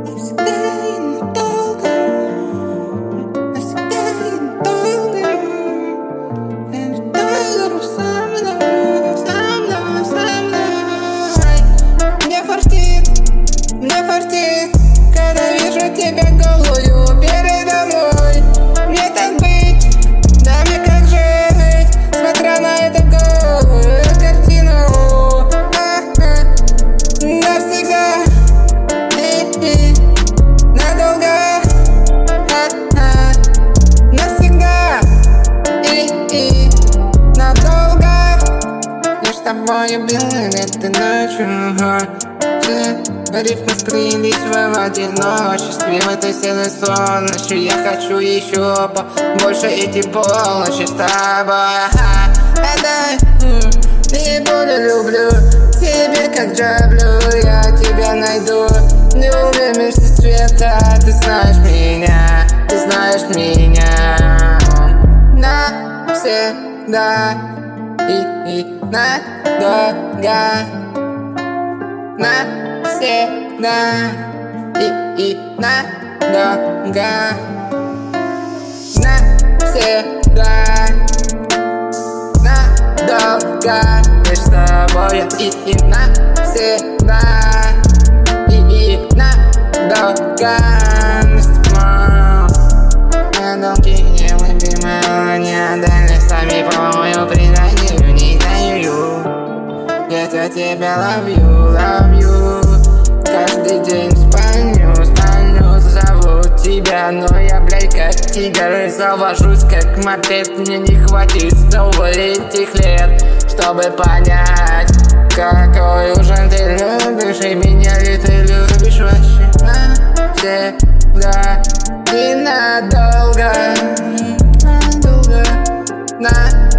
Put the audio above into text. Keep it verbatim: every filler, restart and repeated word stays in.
Когда вижу тебя голую передо мной. Мне так быть, да мне как жить, смотря на эту голую картину. А-а. Навсегда и-и. Надолго. А-а. Навсегда и-и. Надолго. Я с тобою белой этой ночью. Рифмы скрылись в одиночестве, в этой серой солнечи. Я хочу еще побольше эти полночи с тобой. Отдай, и буду люблю тебя как джаблю. Я тебя найду, любим вместе света. Ты знаешь меня, ты знаешь меня навсегда и, и надолго. Навсегда и, и надолго. Навсегда надолго. Лишь с тобой и, и навсегда и, и надолго. Надолгие любимые не отдали сами по моему преданию, не даю. Я тебя love you, love you. Каждый день спальню, спальню зовут тебя. Но я, блядь, как тигр, завожусь как мопед. Мне не хватит снова этих лет, чтобы понять, какой ужин ты любишь. И меня ли ты любишь вообще навсегда и надолго. Надолго, надолго.